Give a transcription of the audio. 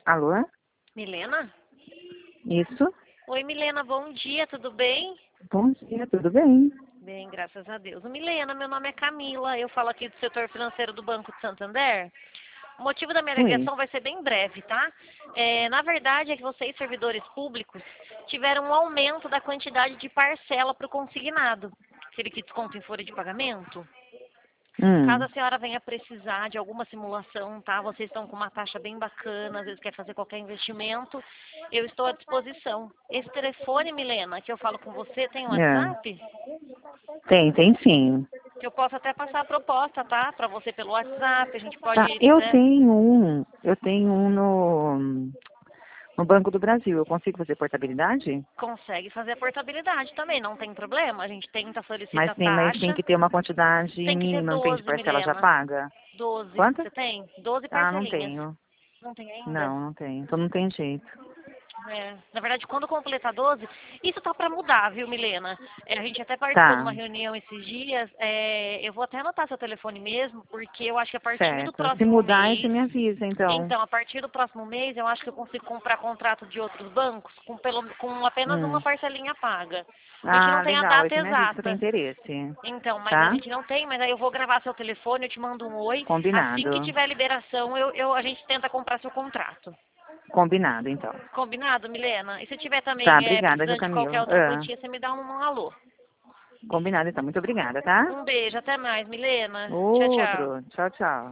Alô? Milena? Isso? Oi, Milena, bom dia, tudo bem? Bom dia, tudo bem? Bem, graças a Deus. Milena, meu nome é Camila, eu falo aqui do setor financeiro do Banco de Santander. O motivo da minha Oi. ligação vai ser bem breve, tá? Na verdade, é que vocês, servidores públicos, tiveram um aumento da quantidade de parcela para o consignado, aquele que desconta em folha de pagamento. Caso a senhora venha precisar de alguma simulação, tá? Vocês estão com uma taxa bem bacana, às vezes quer fazer qualquer investimento, eu estou à disposição. Esse telefone, Milena, que eu falo com você, tem um É. WhatsApp? Tem sim. Que eu posso até passar a proposta, tá? Para você pelo WhatsApp, a gente pode, Tá, eu né? tenho um no Banco do Brasil. Eu consigo fazer portabilidade? Consegue fazer a portabilidade também, não tem problema. A gente tenta, solicita a Mas tem taxa. que ter uma quantidade Tem que ter mínima, não tem de 12, parcela já Milena. paga? 12. Quantas? Você tem? 12 Ah, não parcelinhas. tenho. Não tem ainda? Não tenho. Então não tem jeito. Na verdade, quando completar 12, isso tá para mudar, viu, Milena? A gente até participou de uma Tá, reunião esses dias. Eu vou até anotar seu telefone mesmo, porque eu acho que a partir do certo. Se próximo mudar, aí você mês, me avisa, então. então, a partir do próximo mês, eu acho que eu consigo comprar contrato de outros bancos com apenas uma Hum. parcelinha paga. A gente não Ah, tem a legal. Aí data você me avisa que eu tenho exata. interesse. Então, mas a Tá? gente não tem, mas aí eu vou gravar seu telefone, eu te mando um oi. Assim que Combinado. tiver liberação, a gente tenta comprar seu contrato. Combinado, então. Combinado, Milena? E se tiver Tá, também obrigada, viu, precisando de qualquer Camila? outra quantia, você me dá um alô. Combinado, então. Muito obrigada, tá? Um beijo, até mais, Milena. Tchau, tchau. Outro. Tchau, tchau.